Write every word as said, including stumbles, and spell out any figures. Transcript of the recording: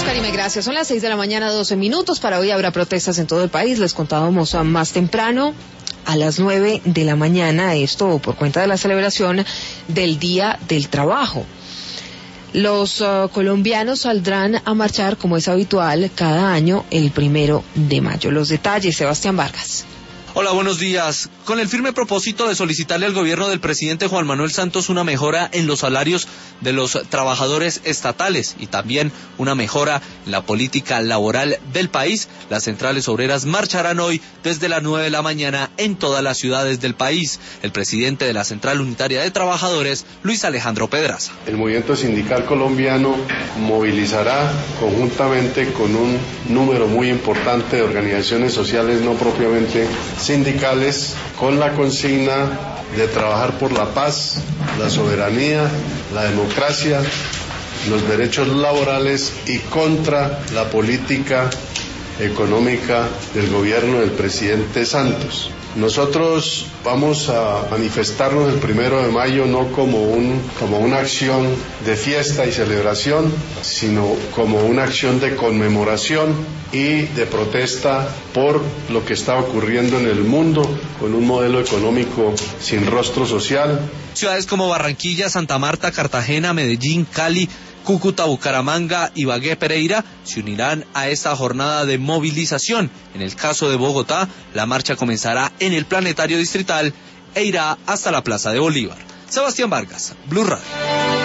Karime, gracias. Son las seis de la mañana, doce minutos. Para hoy habrá protestas en todo el país. Les contábamos más temprano, a las nueve de la mañana, esto por cuenta de la celebración del Día del Trabajo. Los uh, colombianos saldrán a marchar, como es habitual, cada año el primero de mayo. Los detalles, Sebastián Vargas. Hola, buenos días. Con el firme propósito de solicitarle al gobierno del presidente Juan Manuel Santos una mejora en los salarios de los trabajadores estatales y también una mejora en la política laboral del país, las centrales obreras marcharán hoy desde las nueve de la mañana en todas las ciudades del país. El presidente de la Central Unitaria de Trabajadores, Luis Alejandro Pedraza. El movimiento sindical colombiano movilizará conjuntamente con un número muy importante de organizaciones sociales no propiamente sindicales, con la consigna de trabajar por la paz, la soberanía, la democracia, los derechos laborales y contra la política económica del gobierno del presidente Santos. Nosotros vamos a manifestarnos el primero de mayo no como un, como una acción de fiesta y celebración, sino como una acción de conmemoración y de protesta por lo que está ocurriendo en el mundo con un modelo económico sin rostro social. Ciudades como Barranquilla, Santa Marta, Cartagena, Medellín, Cali, Cúcuta, Bucaramanga, Ibagué, Pereira se unirán a esta jornada de movilización. En el caso de Bogotá, la marcha comenzará en el Planetario Distrital e irá hasta la Plaza de Bolívar. Sebastián Vargas, Blue Radio.